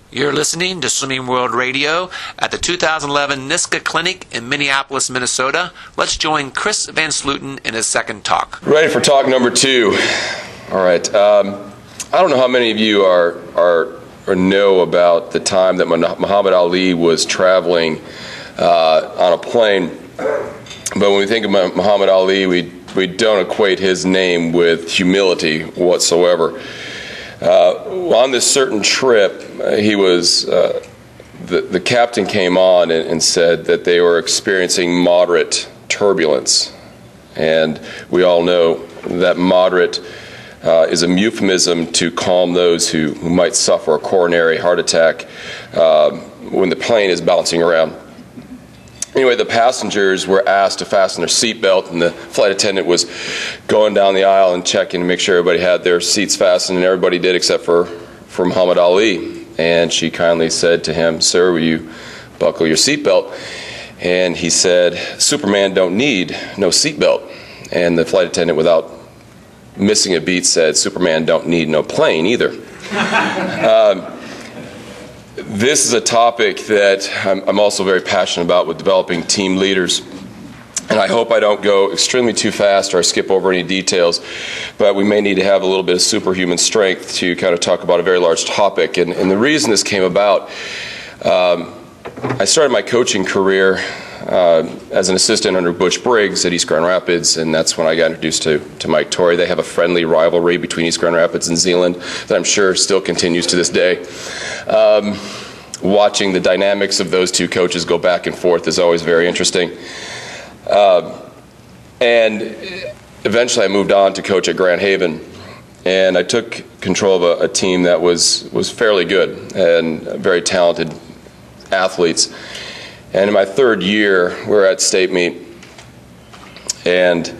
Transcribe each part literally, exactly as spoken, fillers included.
You're listening to Swimming World Radio at the two thousand eleven NISCA Clinic in Minneapolis, Minnesota. Let's join Chris Van Slooten in his second talk. Ready for talk number two. All right. Um, I don't know how many of you are, are or know about the time that Muhammad Ali was traveling uh, on a plane. But when we think about Muhammad Ali, we, we don't equate his name with humility whatsoever. Uh, on this certain trip, uh, he was, uh, the, the captain came on and, and said that they were experiencing moderate turbulence. And we all know that moderate uh, is a euphemism to calm those who, who might suffer a coronary heart attack uh, when the plane is bouncing around. Anyway, the passengers were asked to fasten their seatbelt, and the flight attendant was going down the aisle and checking to make sure everybody had their seats fastened, and everybody did except for, for Muhammad Ali. And she kindly said to him, "Sir, will you buckle your seatbelt?" And he said, "Superman don't need no seatbelt." And the flight attendant, without missing a beat, said, "Superman don't need no plane either." um, This is a topic that I'm, I'm also very passionate about with developing team leaders. And I hope I don't go extremely too fast or I skip over any details, but we may need to have a little bit of superhuman strength to kind of talk about a very large topic. And, and the reason this came about, um, I started my coaching career uh, as an assistant under Butch Briggs at East Grand Rapids, and that's when I got introduced to, to Mike Torrey. They have a friendly rivalry between East Grand Rapids and Zeeland that I'm sure still continues to this day. Um, watching the dynamics of those two coaches go back and forth is always very interesting. Uh, and eventually I moved on to coach at Grand Haven, and I took control of a, a team that was, was fairly good and very talented athletes. And in my third year, we were at state meet and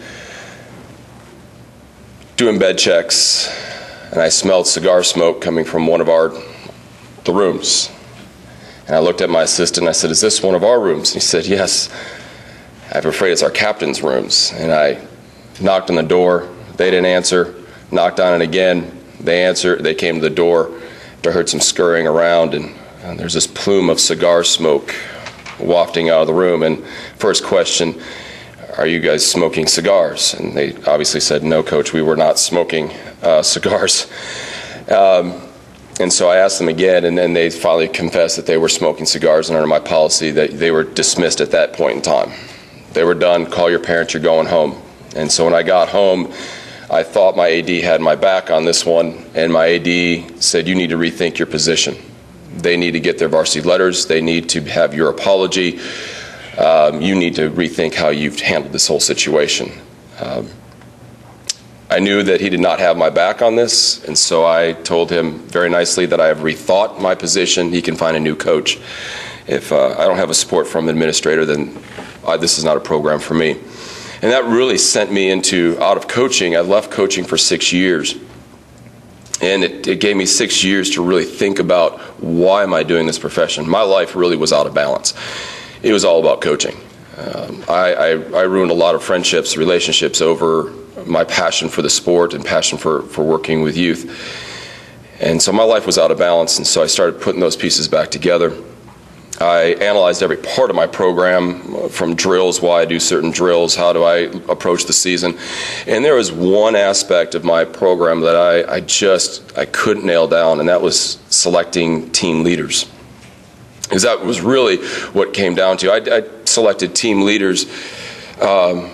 doing bed checks, and I smelled cigar smoke coming from one of our the rooms. And I looked at my assistant and I said, "Is this one of our rooms?" And he said, "Yes. I'm afraid it's our captain's rooms." And I knocked on the door. They didn't answer. Knocked on it again. They answered. They came to the door. I heard some scurrying around, and, and there's this plume of cigar smoke wafting out of the room. And first question, "Are you guys smoking cigars?" And they obviously said, "No, Coach, we were not smoking uh, cigars." Um, and so I asked them again, and then they finally confessed that they were smoking cigars, and under my policy that they were dismissed at that point in time. They were done. Call your parents, you're going home. And so when I got home, I thought my A D had my back on this one, and my A D said, "You need to rethink your position. They need to get their varsity letters. They need to have your apology. Um, you need to rethink how you've handled this whole situation." Um, I knew that he did not have my back on this, and so I told him very nicely that I have rethought my position. He can find a new coach. If uh, I don't have a support from an administrator, then uh, this is not a program for me. And that really sent me into out of coaching. I left coaching for six years. And it, it gave me six years to really think about, why am I doing this profession? My life really was out of balance. It was all about coaching. Um, I, I, I ruined a lot of friendships, relationships over my passion for the sport and passion for, for working with youth. And so my life was out of balance, and so I started putting those pieces back together. I analyzed every part of my program, from drills, why I do certain drills, how do I approach the season. And there was one aspect of my program that I, I just, I couldn't nail down, and that was selecting team leaders. Because that was really what came down to. I, I selected team leaders. Um,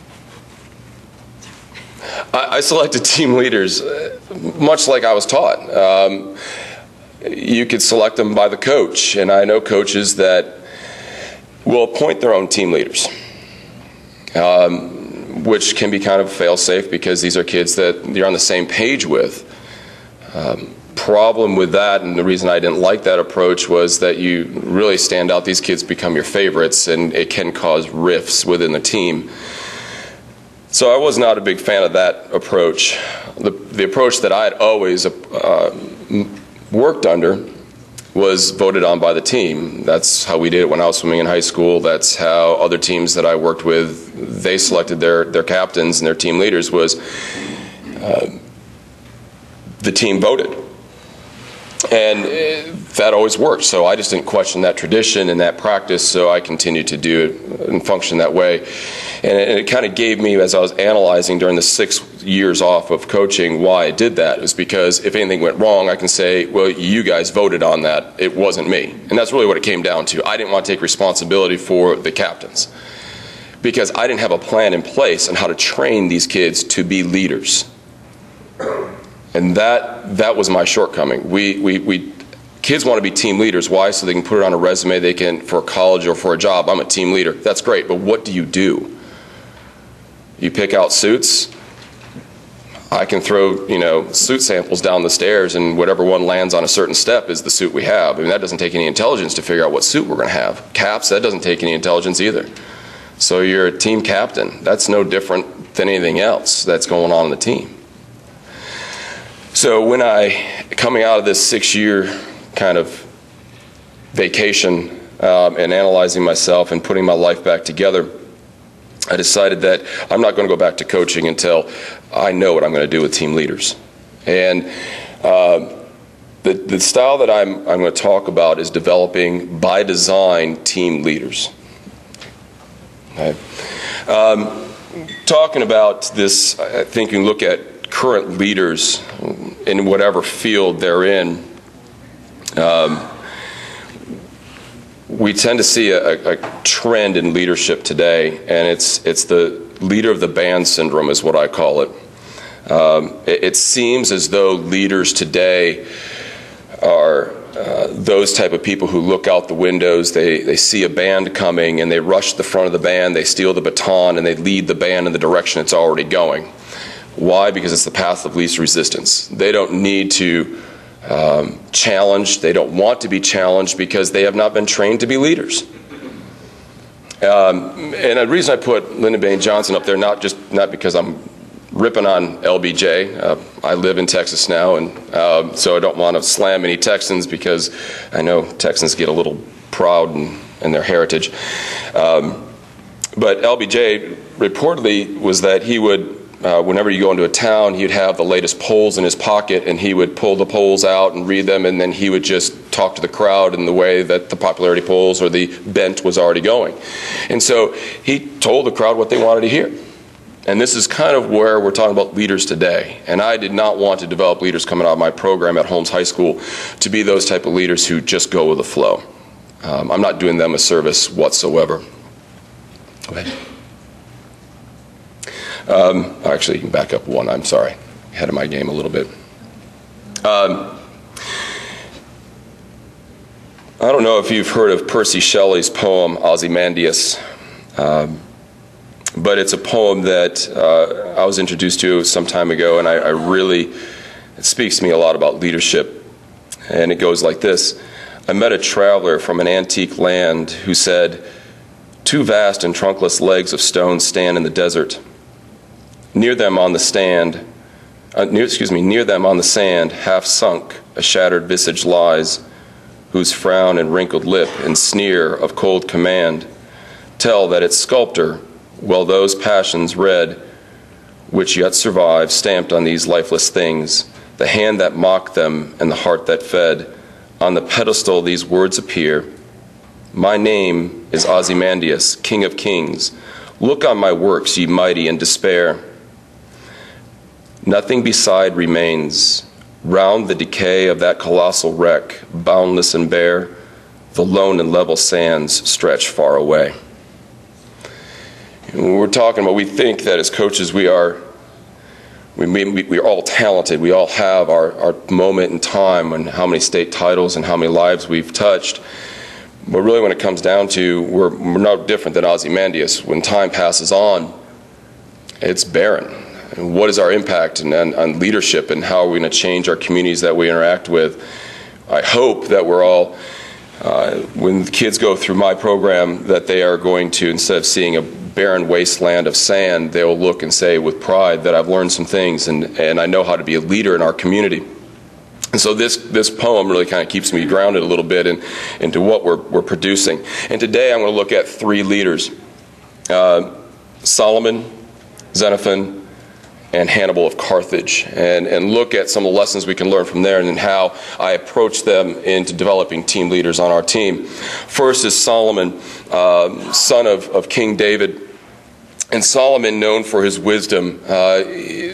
I, I selected team leaders much like I was taught. Um, You could select them by the coach, and I know coaches that will appoint their own team leaders, um, which can be kind of fail-safe because these are kids that you're on the same page with. Um, problem with that, and the reason I didn't like that approach, was that you really stand out. These kids become your favorites, and it can cause rifts within the team. So I was not a big fan of that approach. The, the approach that I had always uh, worked under was voted on by the team. That's how we did it when I was swimming in high school. That's how other teams that I worked with, they selected their, their captains and their team leaders, was uh, the team voted. And uh, that always worked. So I just didn't question that tradition and that practice, so I continued to do it and function that way. And it, and it kind of gave me, as I was analyzing during the six years off of coaching, why I did that. It was because if anything went wrong, I can say, well, you guys voted on that. It wasn't me. And that's really what it came down to. I didn't want to take responsibility for the captains because I didn't have a plan in place on how to train these kids to be leaders. And that that was my shortcoming. We, we, we kids want to be team leaders. Why? So they can put it on a resume. They can, for college or for a job, I'm a team leader. That's great, but what do you do? You pick out suits. I can throw, you know, suit samples down the stairs, and whatever one lands on a certain step is the suit we have. I mean, that doesn't take any intelligence to figure out what suit we're going to have. Caps, that doesn't take any intelligence either. So you're a team captain. That's no different than anything else that's going on in the team. So when I, coming out of this six-year kind of vacation um, and analyzing myself and putting my life back together, I decided that I'm not going to go back to coaching until I know what I'm going to do with team leaders. And uh, the, the style that I'm, I'm going to talk about is developing, by design, team leaders. Okay. Um, talking about this, I think you can look at current leaders in whatever field they're in. Um, we tend to see a, a trend in leadership today, and it's it's the leader of the band syndrome is what I call it. Um, it, it seems as though leaders today are uh, those type of people who look out the windows, they, they see a band coming, and they rush the front of the band, they steal the baton, and they lead the band in the direction it's already going. Why? Because it's the path of least resistance. They don't need to um, challenge. They don't want to be challenged because they have not been trained to be leaders. Um, and the reason I put Lyndon Baines Johnson up there, not just not because I'm ripping on L B J. Uh, I live in Texas now, and uh, so I don't want to slam any Texans because I know Texans get a little proud in, in their heritage. Um, but L B J reportedly was that he would, Uh, whenever you go into a town, he'd have the latest polls in his pocket, and he would pull the polls out and read them, and then he would just talk to the crowd in the way that the popularity polls or the bent was already going. And so he told the crowd what they wanted to hear. And this is kind of where we're talking about leaders today. And I did not want to develop leaders coming out of my program at Holmes High School to be those type of leaders who just go with the flow. Um, I'm not doing them a service whatsoever. Go ahead. Um, actually, you can back up one. I'm sorry. Ahead of my game a little bit. Um, I don't know if you've heard of Percy Shelley's poem, Ozymandias. Um, but it's a poem that uh, I was introduced to some time ago, and I, I really, it speaks to me a lot about leadership. And it goes like this. I met a traveler from an antique land who said, "Two vast and trunkless legs of stone stand in the desert. Near them on the stand, uh, near, excuse me, near them on the sand, half sunk, a shattered visage lies, whose frown and wrinkled lip and sneer of cold command tell that its sculptor, well those passions read, which yet survive, stamped on these lifeless things, the hand that mocked them and the heart that fed. On the pedestal these words appear, my name is Ozymandias, King of Kings. Look on my works, ye mighty, in despair. Nothing beside remains. Round the decay of that colossal wreck, boundless and bare, the lone and level sands stretch far away." And when we're talking about, we think that as coaches we are, we, we, we're all talented. We all have our, our moment in time and how many state titles and how many lives we've touched. But really when it comes down to, we're, we're no different than Ozymandias. When time passes on, it's barren. And what is our impact on, on leadership, and how are we going to change our communities that we interact with? I hope that we're all, uh, when the kids go through my program, that they are going to, instead of seeing a barren wasteland of sand, they will look and say with pride that I've learned some things, and, and I know how to be a leader in our community. And so this, this poem really kind of keeps me grounded a little bit in, into what we're, we're producing. And today I'm going to look at three leaders, uh, Solomon, Xenophon, and Hannibal of Carthage, and, and look at some of the lessons we can learn from there and then how I approach them into developing team leaders on our team. First is Solomon, uh, son of, of King David. And Solomon, known for his wisdom uh,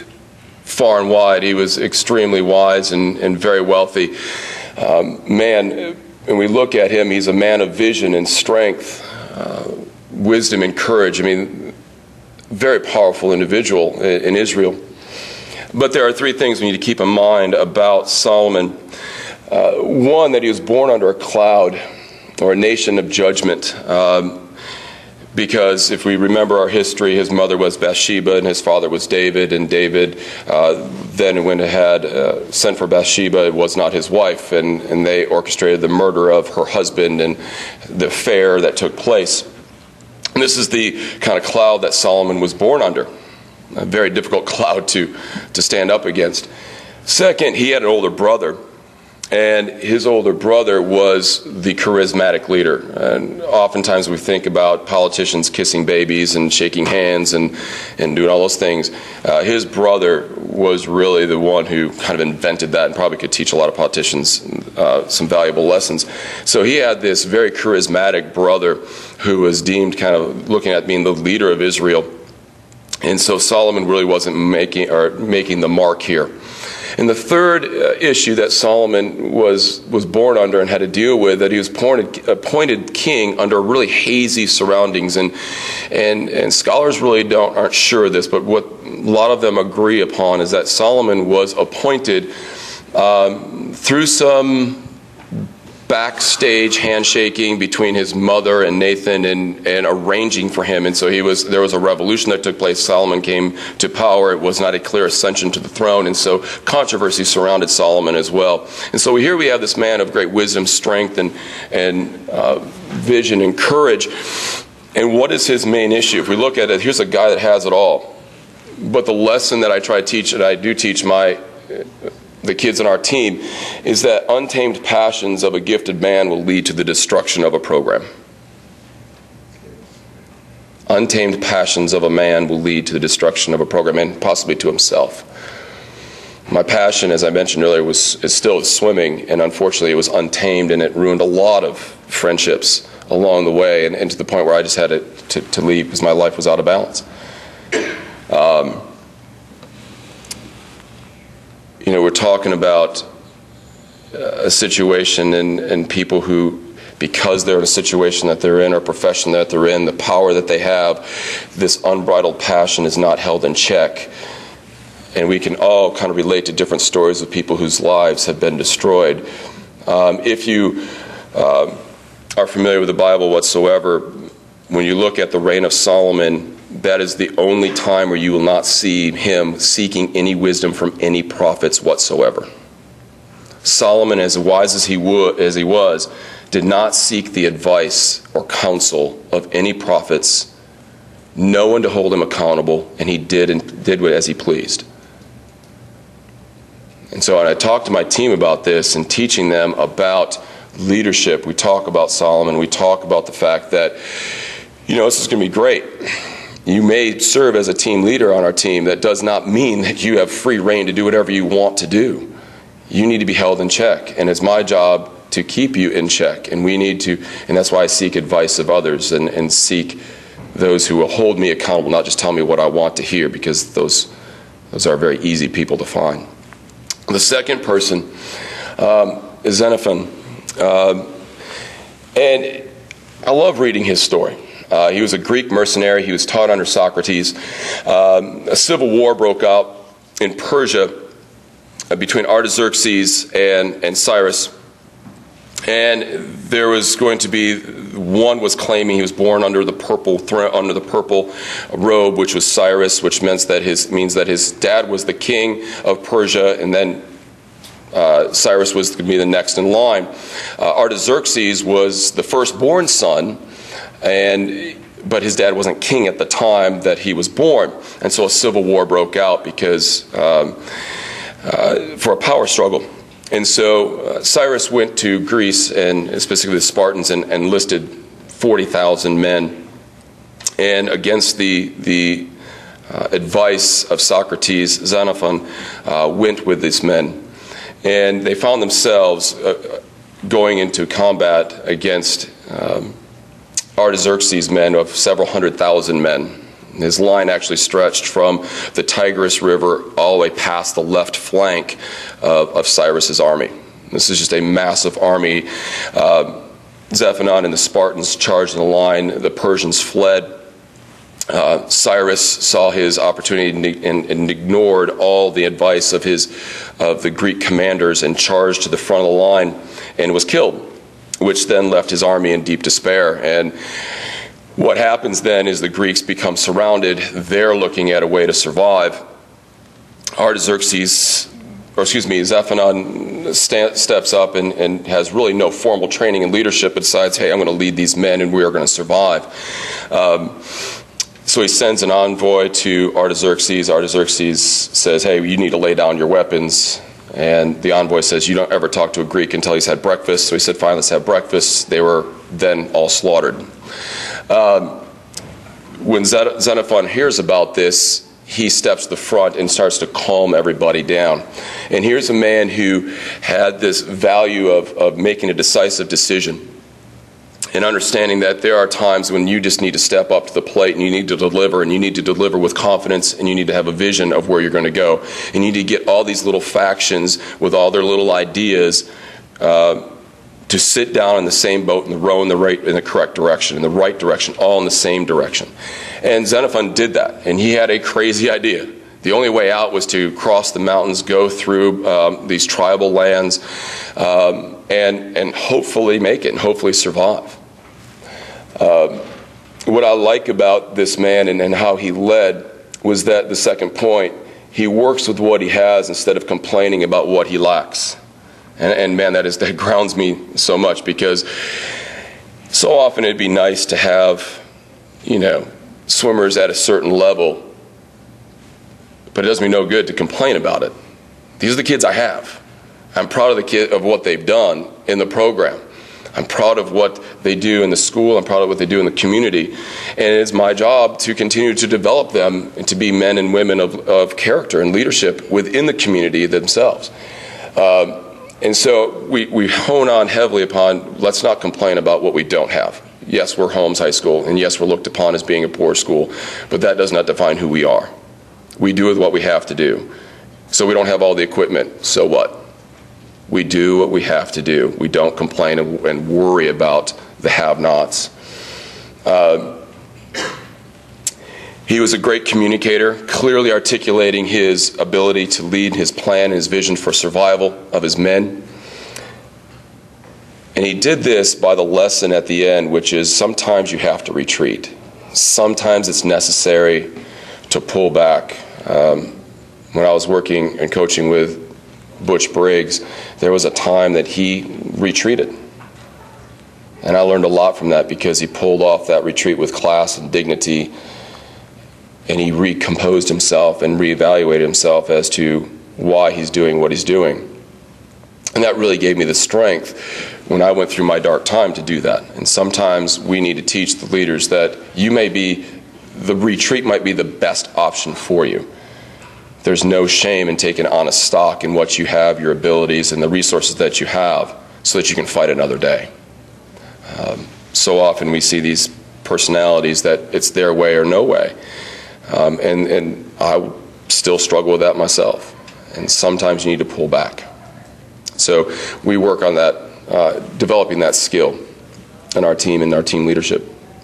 far and wide. He was extremely wise and, and very wealthy. Um, man, when we look at him, he's a man of vision and strength, uh, wisdom and courage. I mean, very powerful individual in, in Israel. But there are three things we need to keep in mind about Solomon. Uh, one, that he was born under a cloud or a nation of judgment. Um, Because if we remember our history, his mother was Bathsheba and his father was David. And David uh, then went ahead, uh, sent for Bathsheba. It was not his wife. And, and they orchestrated the murder of her husband and the affair that took place. And this is the kind of cloud that Solomon was born under. A very difficult cloud to, to stand up against. Second, he had an older brother. And his older brother was the charismatic leader. And oftentimes we think about politicians kissing babies and shaking hands and, and doing all those things. Uh, his brother was really the one who kind of invented that and probably could teach a lot of politicians uh, some valuable lessons. So he had this very charismatic brother who was deemed kind of looking at being the leader of Israel. And so Solomon really wasn't making or making the mark here. And the third uh, issue that Solomon was was born under and had to deal with, that he was appointed, appointed king under really hazy surroundings, and and and scholars really don't aren't sure of this, but what a lot of them agree upon is that Solomon was appointed um, through some backstage handshaking between his mother and Nathan and, and arranging for him. And so he was there was a revolution that took place. Solomon came to power. It was not a clear ascension to the throne. And so controversy surrounded Solomon as well. And so here we have this man of great wisdom, strength, and, and uh, vision and courage. And what is his main issue? If we look at it, here's a guy that has it all. But the lesson that I try to teach, and I do teach my the kids on our team, is that untamed passions of a gifted man will lead to the destruction of a program. Untamed passions of a man will lead to the destruction of a program, and possibly to himself. My passion, as I mentioned earlier, was is still swimming, and unfortunately it was untamed, and it ruined a lot of friendships along the way, and, and to the point where I just had to, to, to leave because my life was out of balance. Um, You know, we're talking about a situation and, and people who, because they're in a situation that they're in or a profession that they're in, the power that they have, this unbridled passion is not held in check. And we can all kind of relate to different stories of people whose lives have been destroyed. Um, if you uh, are familiar with the Bible whatsoever, when you look at the reign of Solomon, that is the only time where you will not see him seeking any wisdom from any prophets whatsoever. Solomon, as wise as he, wo- as he was, did not seek the advice or counsel of any prophets, no one to hold him accountable, and he did and did as he pleased. And so when I talk to my team about this and teaching them about leadership, we talk about Solomon, we talk about the fact that, you know, this is going to be great. You may serve as a team leader on our team. That does not mean that you have free reign to do whatever you want to do. You need to be held in check. And it's my job to keep you in check. And we need to, and that's why I seek advice of others and, and seek those who will hold me accountable, not just tell me what I want to hear, because those, those are very easy people to find. The second person um, is Xenophon. Um, and I love reading his story. Uh, he was a Greek mercenary. He was taught under Socrates. Um, a civil war broke out in Persia uh, between Artaxerxes and, and Cyrus. And there was going to be, one was claiming he was born under the purple throne, under the purple robe, which was Cyrus, which means that his means that his dad was the king of Persia, and then uh, Cyrus was going to be the next in line. Uh, Artaxerxes was the firstborn son. And but his dad wasn't king at the time that he was born, and so a civil war broke out because um, uh, for a power struggle. And so uh, Cyrus went to Greece, and specifically the Spartans, and, and enlisted forty thousand men, and against the the uh, advice of Socrates, Xenophon uh, went with these men. And they found themselves uh, going into combat against um, Artaxerxes' men of several hundred thousand men. His line actually stretched from the Tigris River all the way past the left flank of, of Cyrus's army. This is just a massive army. Uh, Xenophon and the Spartans charged in the line. The Persians fled. Uh, Cyrus saw his opportunity and, and, and ignored all the advice of his of the Greek commanders and charged to the front of the line and was killed, which then left his army in deep despair. And what happens then is the Greeks become surrounded. They're looking at a way to survive. Artaxerxes, or excuse me, Xenophon st- steps up and, and has really no formal training in leadership, but decides, hey, I'm going to lead these men and we are going to survive. Um, So he sends an envoy to Artaxerxes. Artaxerxes says, hey, you need to lay down your weapons. And the envoy says, you don't ever talk to a Greek until he's had breakfast. So he said, fine, let's have breakfast. They were then all slaughtered. Um, when Xenophon hears about this, he steps to the front and starts to calm everybody down. And here's a man who had this value of, of making a decisive decision. And understanding that there are times when you just need to step up to the plate and you need to deliver, and you need to deliver with confidence, and you need to have a vision of where you're going to go. And you need to get all these little factions with all their little ideas uh, to sit down in the same boat and row in the right, in the correct direction, in the right direction, all in the same direction. And Xenophon did that, and he had a crazy idea. The only way out was to cross the mountains, go through um, these tribal lands, um, and and hopefully make it, and hopefully survive. Uh, what I like about this man and, and how he led was that the second point, he works with what he has instead of complaining about what he lacks. And, and man, that is that grounds me so much, because so often it'd be nice to have, you know, swimmers at a certain level, but it does me no good to complain about it. These are the kids I have. I'm proud of the kid of what they've done in the program. I'm proud of what they do in the school. I'm proud of what they do in the community. And it's my job to continue to develop them and to be men and women of, of character and leadership within the community themselves. Um, and so we, we hone on heavily upon, let's not complain about what we don't have. Yes, we're Holmes High School, and yes, we're looked upon as being a poor school, but that does not define who we are. We do with what we have to do. So we don't have all the equipment. So what? We do what we have to do. We don't complain and, and worry about the have-nots. Uh, he was a great communicator, clearly articulating his ability to lead his plan, his vision for survival of his men. And he did this by the lesson at the end, which is sometimes you have to retreat. Sometimes it's necessary to pull back. Um, when I was working and coaching with Butch Briggs, there was a time that he retreated. And I learned a lot from that, because he pulled off that retreat with class and dignity, and he recomposed himself and reevaluated himself as to why he's doing what he's doing. And that really gave me the strength when I went through my dark time to do that. And sometimes we need to teach the leaders that you may be, the retreat might be the best option for you. There's no shame in taking honest stock in what you have, your abilities, and the resources that you have, so that you can fight another day. Um, so often we see these personalities that it's their way or no way. Um, and, and I still struggle with that myself. And sometimes you need to pull back. So we work on that, uh, developing that skill in our team and our team leadership.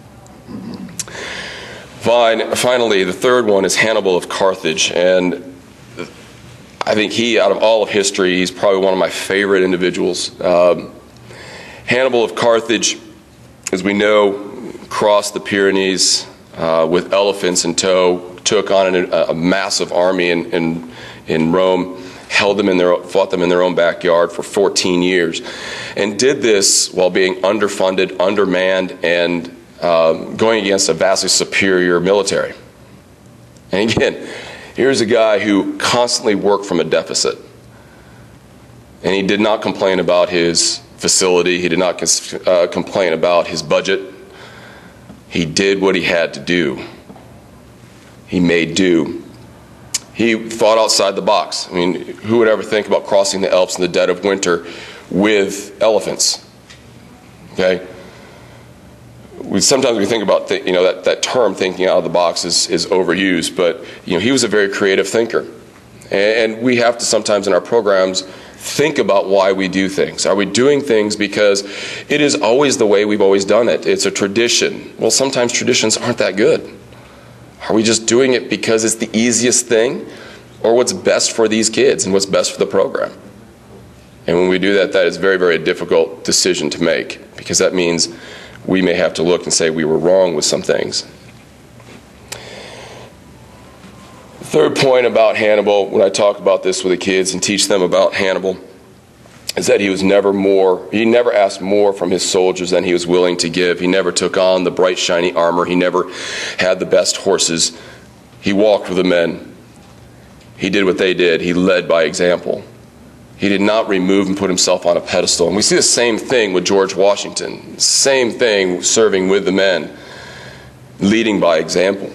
Fine. Finally, the third one is Hannibal of Carthage, and I think he, out of all of history, he's probably one of my favorite individuals. Um, Hannibal of Carthage, as we know, crossed the Pyrenees uh, with elephants in tow, took on an, a massive army in, in, in Rome, held them in their, fought them in their own backyard for fourteen years, and did this while being underfunded, undermanned, and Um, going against a vastly superior military. And again, here's a guy who constantly worked from a deficit. And he did not complain about his facility. He did not uh, complain about his budget. He did what he had to do. He made do. He thought outside the box. I mean, who would ever think about crossing the Alps in the dead of winter with elephants? Okay? We, sometimes we think about, th- you know, that, that term, thinking out of the box, is, is overused, but, you know, he was a very creative thinker. And, and we have to sometimes in our programs think about why we do things. Are we doing things because it is always the way we've always done it? It's a tradition. Well, sometimes traditions aren't that good. Are we just doing it because it's the easiest thing, or what's best for these kids and what's best for the program? And when we do that, that is very, very difficult decision to make, because that means we may have to look and say we were wrong with some things. Third point about Hannibal, when I talk about this with the kids and teach them about Hannibal, is that he was never more, he never asked more from his soldiers than he was willing to give. He never took on the bright, shiny armor. He never had the best horses. He walked with the men. He did what they did. He led by example. He did not remove and put himself on a pedestal. And we see the same thing with George Washington. Same thing serving with the men, leading by example.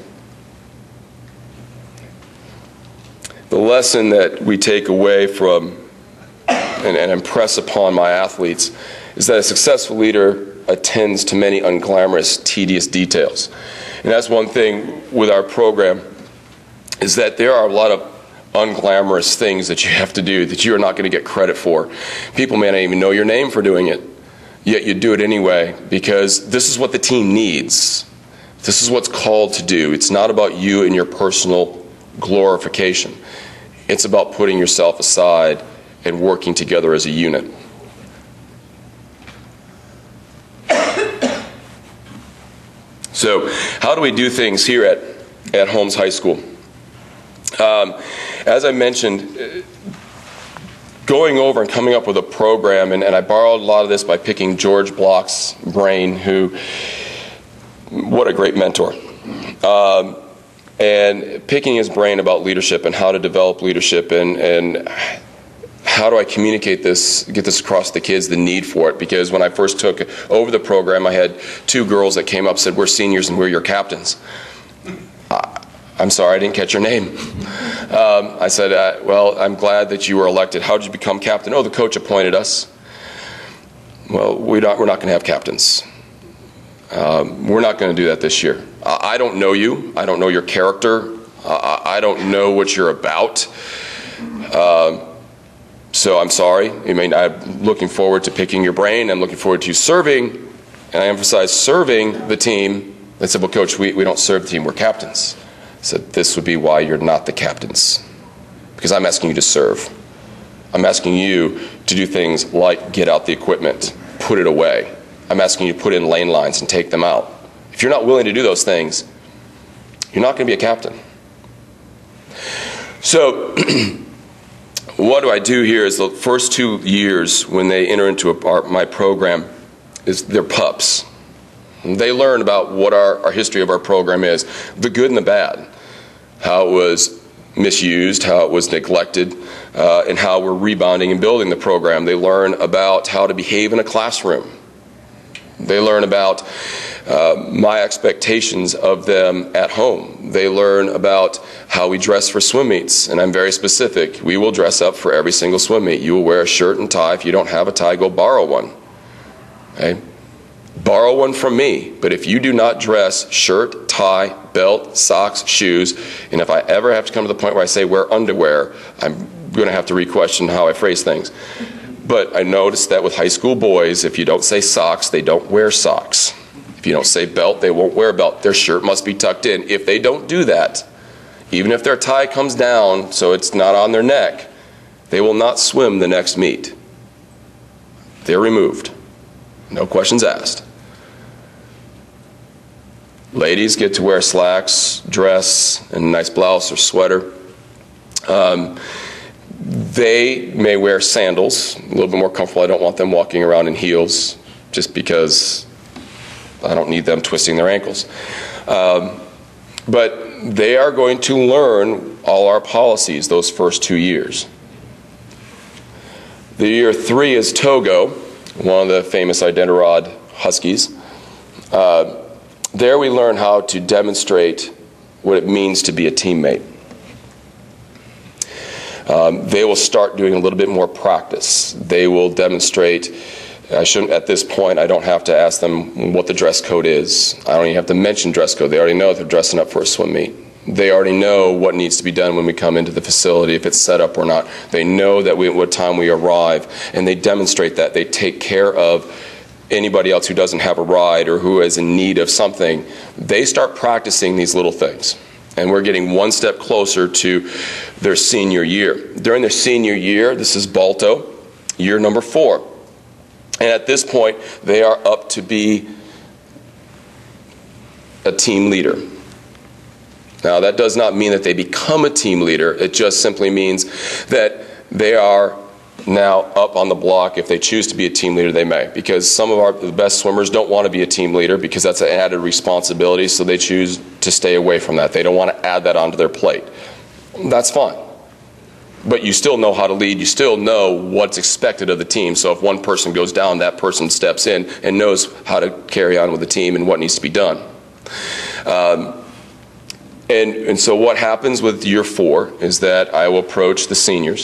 The lesson that we take away from and, and impress upon my athletes is that a successful leader attends to many unglamorous, tedious details. And that's one thing with our program, is that there are a lot of unglamorous things that you have to do that you are not going to get credit for. People may not even know your name for doing it, yet you do it anyway, because this is what the team needs. This is what's called to do. It's not about you and your personal glorification. It's about putting yourself aside and working together as a unit. So, how do we do things here at, at Holmes High School? Um, as I mentioned, going over and coming up with a program, and, and I borrowed a lot of this by picking George Block's brain, who, what a great mentor. Um, and picking his brain about leadership and how to develop leadership, and, and how do I communicate this, get this across to the kids, the need for it. Because when I first took over the program, I had two girls that came up and said, "We're seniors and we're your captains." Uh, I'm sorry, I didn't catch your name. Um, I said, uh, well, I'm glad that you were elected. How did you become captain? Oh, the coach appointed us. Well, we don't, we're not going to have captains. Um, we're not going to do that this year. Uh, I don't know you. I don't know your character. Uh, I don't know what you're about. Uh, so I'm sorry. I mean, I'm looking forward to picking your brain. I'm looking forward to you serving. And I emphasize serving the team. They said, well, Coach, we, we don't serve the team. We're captains. I said, this would be why you're not the captains. Because I'm asking you to serve. I'm asking you to do things like get out the equipment, put it away. I'm asking you to put in lane lines and take them out. If you're not willing to do those things, you're not going to be a captain. So what do I do here is the first two years when they enter into a, our, my program is they're pups. They learn about what our, our history of our program is, the good and the bad, how it was misused, how it was neglected, uh, and how we're rebounding and building the program. They learn about how to behave in a classroom. They learn about uh, my expectations of them at home. They learn about how we dress for swim meets, and I'm very specific. We will dress up for every single swim meet. You will wear a shirt and tie. If you don't have a tie, go borrow one. Okay? Borrow one from me, but if you do not dress shirt, tie, belt, socks, shoes, and if I ever have to come to the point where I say wear underwear, I'm going to have to re-question how I phrase things. But I noticed that with high school boys, if you don't say socks, they don't wear socks. If you don't say belt, they won't wear a belt. Their shirt must be tucked in. If they don't do that, even if their tie comes down so it's not on their neck, they will not swim the next meet. They're removed. No questions asked. Ladies get to wear slacks, dress, and a nice blouse or sweater. Um, they may wear sandals, a little bit more comfortable. I don't want them walking around in heels just because I don't need them twisting their ankles. Um, but they are going to learn all our policies those first two years. The year three is Togo, one of the famous Iditarod Huskies. Uh, there we learn how to demonstrate what it means to be a teammate. Um, they will start doing a little bit more practice. They will demonstrate. I shouldn't, at this point, I don't have to ask them what the dress code is. I don't even have to mention dress code. They already know if they're dressing up for a swim meet. They already know what needs to be done when we come into the facility, if it's set up or not. They know that we, what time we arrive, and they demonstrate that. They take care of anybody else who doesn't have a ride or who is in need of something. They start practicing these little things. And we're getting one step closer to their senior year. During their senior year, this is Balto, year number four. And at this point, they are up to be a team leader. Now, that does not mean that they become a team leader. It just simply means that they are now up on the block. If they choose to be a team leader, they may. Because some of our the best swimmers don't want to be a team leader because that's an added responsibility, so they choose to stay away from that. They don't want to add that onto their plate. That's fine. But you still know how to lead. You still know what's expected of the team. So if one person goes down, that person steps in and knows how to carry on with the team and what needs to be done. Um, and, and so what happens with year four is that I will approach the seniors.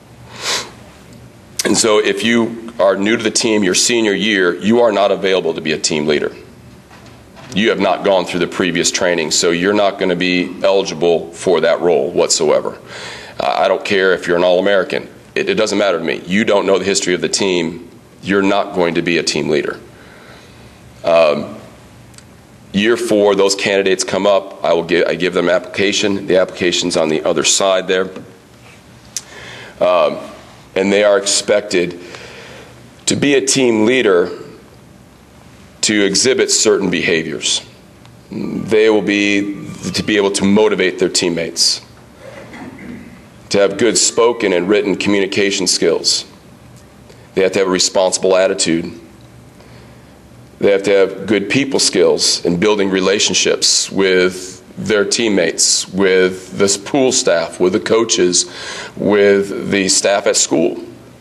And so if you are new to the team your senior year, you are not available to be a team leader. You have not gone through the previous training, so you're not going to be eligible for that role whatsoever. Uh, I don't care if you're an All-American. It, it doesn't matter to me. You don't know the history of the team. You're not going to be a team leader. Um, year four, those candidates come up. I will give, I give them application. The application's on the other side there. Um, and they are expected to be a team leader to exhibit certain behaviors. They will be to be able to motivate their teammates, to have good spoken and written communication skills. They have to have a responsible attitude. They have to have good people skills in building relationships with their teammates, with the pool staff, with the coaches, with the staff at school.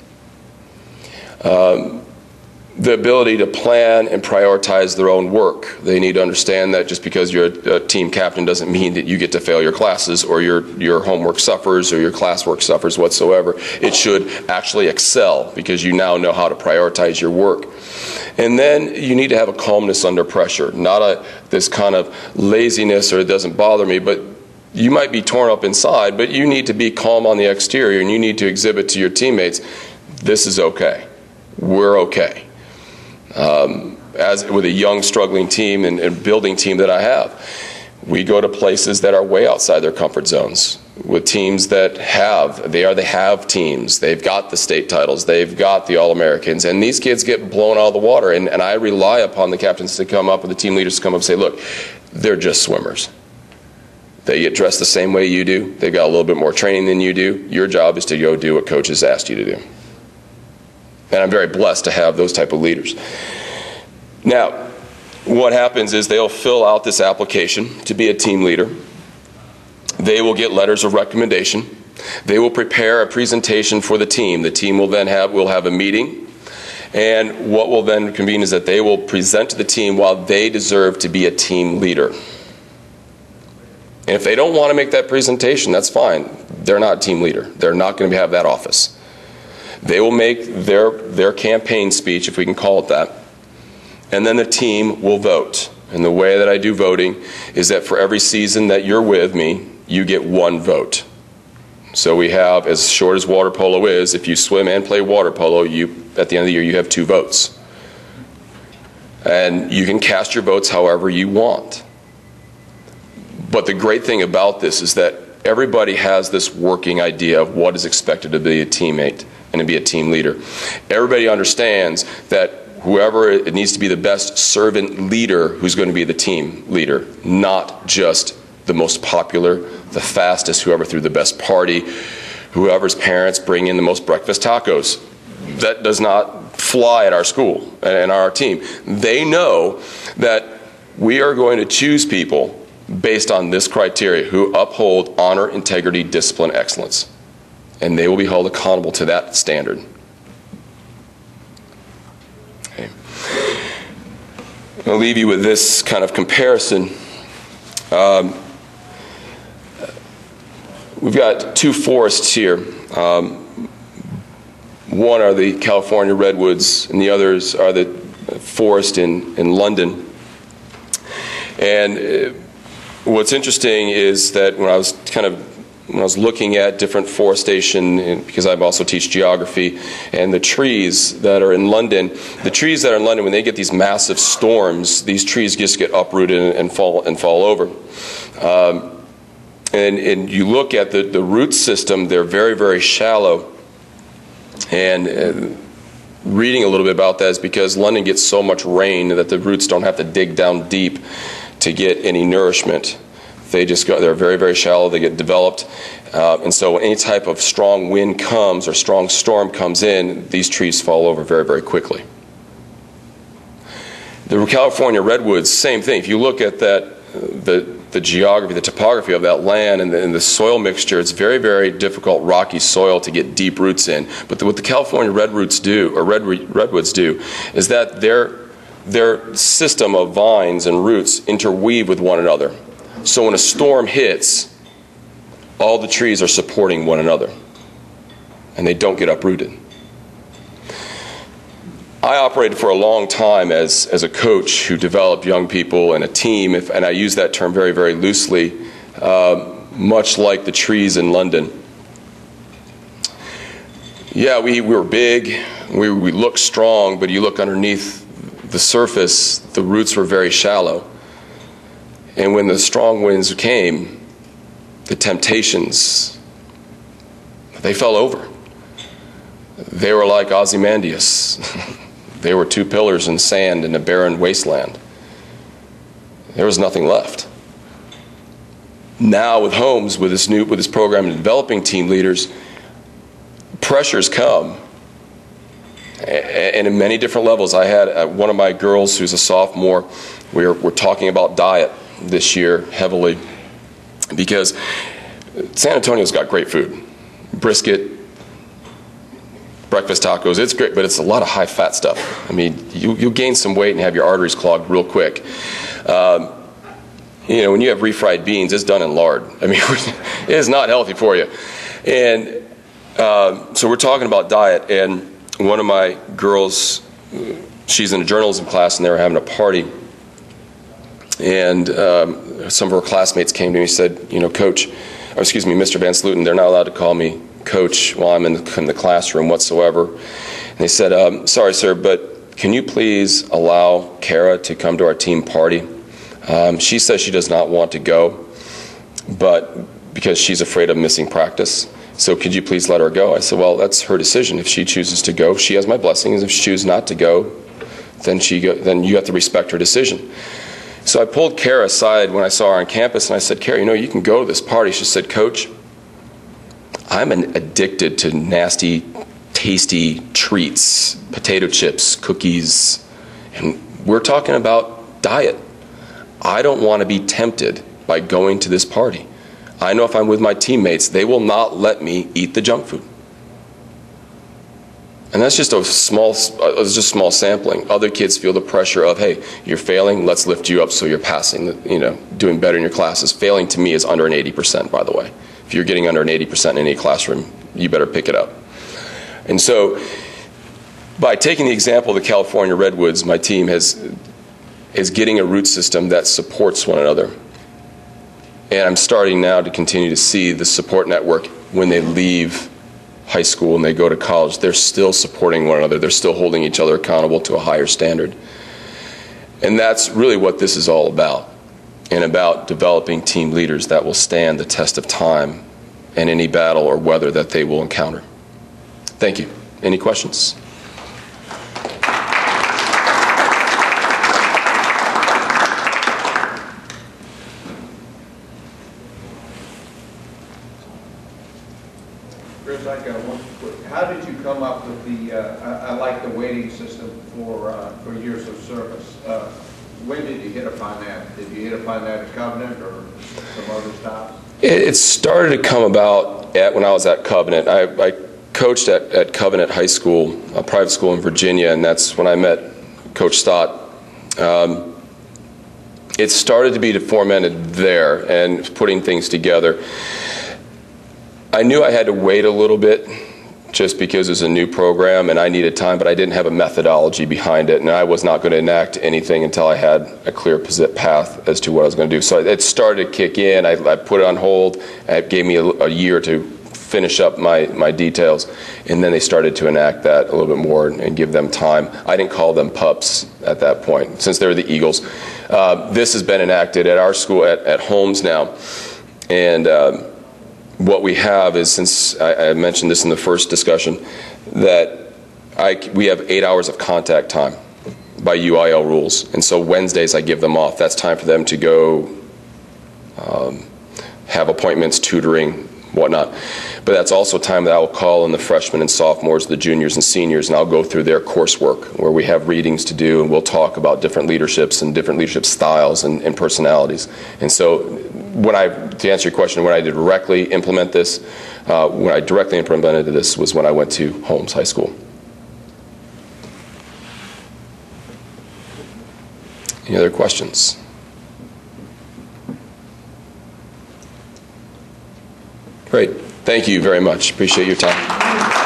Um, the ability to plan and prioritize their own work. They need to understand that just because you're a, a team captain doesn't mean that you get to fail your classes or your, your homework suffers or your classwork suffers whatsoever. It should actually excel because you now know how to prioritize your work. And then you need to have a calmness under pressure, not a this kind of laziness or it doesn't bother me, but you might be torn up inside, but you need to be calm on the exterior and you need to exhibit to your teammates, this is okay. We're okay. Um, as with a young, struggling team and, and building team that I have, we go to places that are way outside their comfort zones with teams that have, they are the have teams. They've got the state titles. They've got the All-Americans. And these kids get blown out of the water. And, and I rely upon the captains to come up and the team leaders to come up and say, look, they're just swimmers. They get dressed the same way you do. They've got a little bit more training than you do. Your job is to go do what coaches asked you to do. And I'm very blessed to have those type of leaders. Now, what happens is they'll fill out this application to be a team leader. They will get letters of recommendation. They will prepare a presentation for the team. The team will then have, will have a meeting. And what will then convene is that they will present to the team why they deserve to be a team leader. And if they don't want to make that presentation, that's fine. They're not a team leader. They're not going to have that office. They will make their, their campaign speech, if we can call it that, and then the team will vote. And the way that I do voting is that for every season that you're with me, you get one vote. So we have, as short as water polo is, if you swim and play water polo, you at the end of the year you have two votes. And you can cast your votes however you want. But the great thing about this is that everybody has this working idea of what is expected to be a teammate and to be a team leader. Everybody understands that whoever, it needs to be the best servant leader who's going to be the team leader, not just the most popular, the fastest, whoever threw the best party, whoever's parents bring in the most breakfast tacos. That does not fly at our school and our team. They know that we are going to choose people based on this criteria who uphold honor, integrity, discipline, excellence. And they will be held accountable to that standard. Okay. I'll leave you with this kind of comparison. Um, we've got two forests here. Um, one are the California redwoods, and the others are the forest in, in London. And uh, what's interesting is that when I was kind of when I was looking at different forestation, and because I also teach geography, and the trees that are in London, the trees that are in London, when they get these massive storms, these trees just get uprooted and, and fall and fall over. Um, and, and you look at the, the root system; they're very, very shallow. And uh, reading a little bit about that is because London gets so much rain that the roots don't have to dig down deep to get any nourishment. They just go, they're very, very shallow, they get developed. Uh, and so when any type of strong wind comes or strong storm comes in, these trees fall over very, very quickly. The California redwoods, same thing. If you look at that, uh, the, the geography, the topography of that land and the, and the soil mixture, it's very, very difficult, rocky soil to get deep roots in. But the, what the California redwoods do, or red, redwoods do, is that their, their system of vines and roots interweave with one another. So when a storm hits, all the trees are supporting one another, and they don't get uprooted. I operated for a long time as, as a coach who developed young people and a team, if, and I use that term very, very loosely, uh, much like the trees in London. Yeah, we, we were big, we, we looked strong, but you look underneath the surface, the roots were very shallow. And when the strong winds came, the temptations, they fell over. They were like Ozymandias. They were two pillars in sand in a barren wasteland. There was nothing left. Now with Holmes, with this new, with this program and developing team leaders, pressures come. And in many different levels. I had uh, one of my girls who's a sophomore, we were, we're talking about diet this year heavily because San Antonio's got great food. Brisket, breakfast tacos, it's great, but it's a lot of high-fat stuff. I mean, you, you'll gain some weight and have your arteries clogged real quick. Um, you know, when you have refried beans, it's done in lard. I mean, it is not healthy for you. And uh, so we're talking about diet, and one of my girls, she's in a journalism class, and they were having a party. And um, some of her classmates came to me and said, you know, Coach, or excuse me, Mister Van Slooten, they're not allowed to call me Coach while I'm in the, in the classroom whatsoever. And they said, um, sorry, sir, but can you please allow Kara to come to our team party? Um, she says she does not want to go, but because she's afraid of missing practice. So could you please let her go? I said, well, that's her decision. If she chooses to go, she has my blessings. If she chooses not to go, then she go, then you have to respect her decision. So I pulled Kara aside when I saw her on campus, and I said, Kara, you know, you can go to this party. She said, Coach, I'm an addicted to nasty, tasty treats, potato chips, cookies, and we're talking about diet. I don't want to be tempted by going to this party. I know if I'm with my teammates, they will not let me eat the junk food. And that's just a small, it's just small sampling. Other kids feel the pressure of, hey, you're failing, let's lift you up so you're passing, you know, doing better in your classes. Failing to me is under an eighty percent, by the way. If you're getting under an eighty percent in any classroom, you better pick it up. And so by taking the example of the California redwoods, my team has is getting a root system that supports one another. And I'm starting now to continue to see the support network when they leave high school and they go to college. They're still supporting one another. They're still holding each other accountable to a higher standard. And that's really what this is all about, and about developing team leaders that will stand the test of time and any battle or weather that they will encounter. Thank you. Any questions? Chris, I got one. How did you come up with the, uh, I, I like the weighting system for uh, for years of service. Uh, when did you hit upon that? Did you hit upon that at Covenant or some other stops? It, it started to come about at when I was at Covenant. I, I coached at, at Covenant High School, a private school in Virginia, and that's when I met Coach Stott. Um, it started to be fomented there and putting things together. I knew I had to wait a little bit just because it was a new program and I needed time, but I didn't have a methodology behind it, and I was not going to enact anything until I had a clear path as to what I was going to do. So it started to kick in. I, I put it on hold, and it gave me a, a year to finish up my, my details, and then they started to enact that a little bit more and, and give them time. I didn't call them pups at that point, since they're the Eagles. Uh, this has been enacted at our school at, at Holmes now, and um, what we have is, since I, I mentioned this in the first discussion, that I, we have eight hours of contact time by U I L rules. And so Wednesdays I give them off. That's time for them to go um, have appointments, tutoring, whatnot. But that's also time that I will call in the freshmen and sophomores, the juniors and seniors, and I'll go through their coursework where we have readings to do, and we'll talk about different leaderships and different leadership styles and, and personalities. And so when I, to answer your question, when I directly implement this, uh, when I directly implemented this was when I went to Holmes High School. Any other questions? Great. Thank you very much. Appreciate your time.